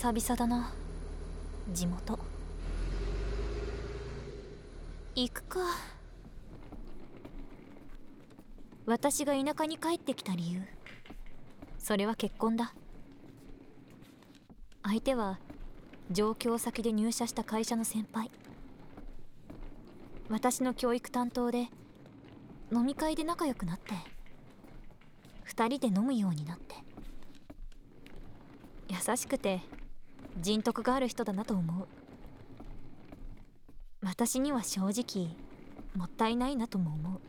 久々だな、地元。行くか。私が田舎に帰ってきた理由、それは結婚だ。相手は上京先で入社した会社の先輩。私の教育担当で、飲み会で仲良くなって2人で飲むようになって、優しくて人徳がある人だなと思う。私には正直もったいないなとも思う。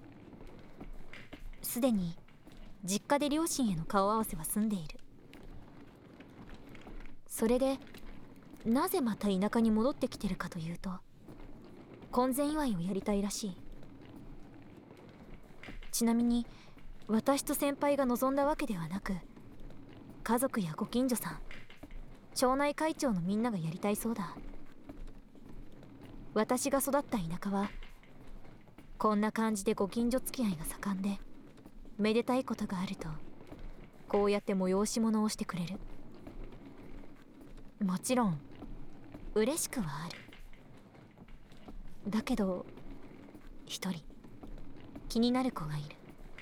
すでに実家で両親への顔合わせは済んでいる。それでなぜまた田舎に戻ってきてるかというと、婚前祝いをやりたいらしい。ちなみに私と先輩が望んだわけではなく、家族やご近所さん、町内会長のみんながやりたいそうだ。私が育った田舎はこんな感じでご近所付き合いが盛んで、めでたいことがあるとこうやって催し物をしてくれる。もちろん嬉しくはある。だけど一人気になる子がいる。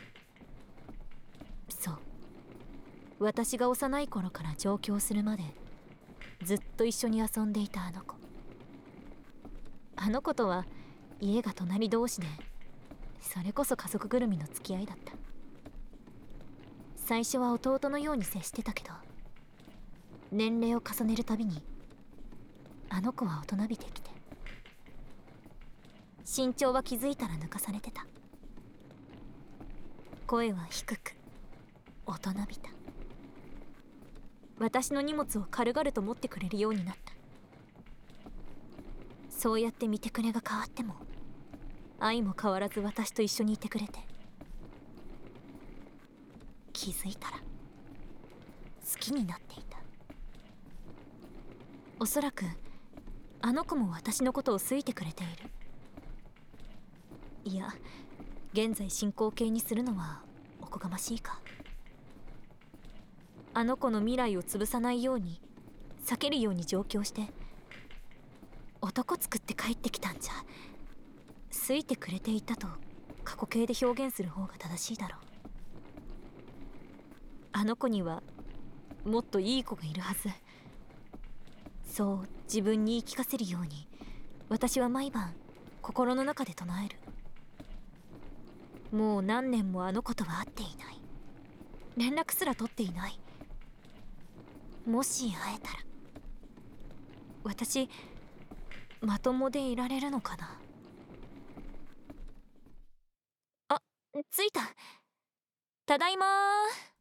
そう、私が幼い頃から上京するまでずっと一緒に遊んでいたあの子。あの子とは家が隣同士で、それこそ家族ぐるみの付き合いだった。最初は弟のように接してたけど、年齢を重ねるたびにあの子は大人びてきて、身長は気づいたら抜かされてた。声は低く大人びた。私の荷物を軽々と持ってくれるようになった。そうやって見てくれが変わっても、愛も変わらず私と一緒にいてくれて、気づいたら好きになっていた。おそらくあの子も私のことを好いてくれている。いや、現在進行形にするのはおこがましいか。あの子の未来を潰さないように、避けるように上京して男作って帰ってきたんじゃ、好いてくれていたと過去形で表現する方が正しいだろう。あの子にはもっといい子がいるはず。そう自分に言い聞かせるように、私は毎晩心の中で唱える。もう何年もあの子とは会っていない。連絡すら取っていない。もし会えたら、私まともでいられるのかな。あ、着いた。ただいまー。